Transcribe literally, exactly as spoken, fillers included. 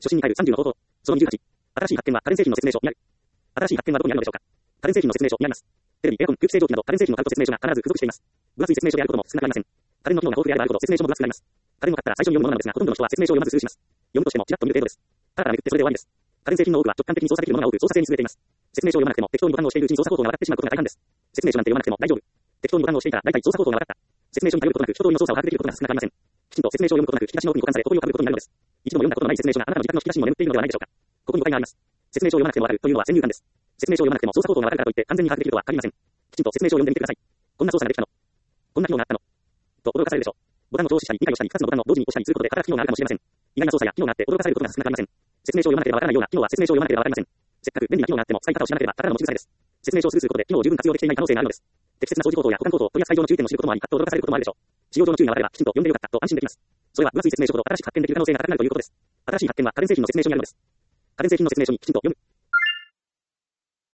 初心に帰るさんじゅうの方法。そのにじゅうはち。新しい発見は家電製品の説明書にある。新しい発見はどこにあるのでしょうか。家電製品の説明書にあります。テレビ、エアコン、空気清浄機など家電製品の買うと説明書が必ず付属しています。分厚い説明書であることも少なくありません。家電の機能が豊富であればあるほど説明書も分厚くなります。家電を買ったら最初に読むものなのですが、ほとんどの人は説明書を読まずスルーします。読むとしてもちらっと見る程度です。ただただめくってそれで終わりです。家電製品の多くは直感的に操作できるものが多く操作性に優れています。説明書を読まなくても適当にボタンを押しているうちに操作方法が分かってしまうことが大半です。説明書なんて読まなくても大丈夫。適当にボタンを押していたら大体操作方法が分かった。説明書に頼ることなく一通りの操作を把握できることが少なくありません。きちんと説明書を読むことなく引き出しの奥に保管され、誇りをかぶることになるのです。一度も読んだことのない説明書があなたの自宅の引き出しにも眠っているのではないでしょうか。ここに誤解があります。説明書を読まなくてもわかるというのは先入観です。説明書を読まなくても操作方法がわかるからといって完全に把握できるとは限りません。きちんと説明書を読んでみてください。こんな操作ができたの。こんな機能があったの。と驚かされるでしょう。ボタンを上司したり理解をしたりふたつのボタンを同時に押したりすることで働く機能があるかもしれません。意外な操作や機能があって驚かされることが少なくありません。説明書を読まなければわからないような機能は説明書を読まなければわかりません。せっかく便利な機能があっても使い方を知らなければただの持ち腐れです。説明書をスルーすることで機能を十分活用できていない可能性があるのです。適切な掃除方法や保管方法、取扱い上の注意点を知ることもあり、パッと驚かされることもあるでしょう。使用上の注意が分かればきちんと読んでよかったと安心できます。それは分厚い説明書ほど新しく発見できる可能性が高くなるということです。新しい発見は家電製品の説明書にあるのです。家電製品の説明書にきちんと読む。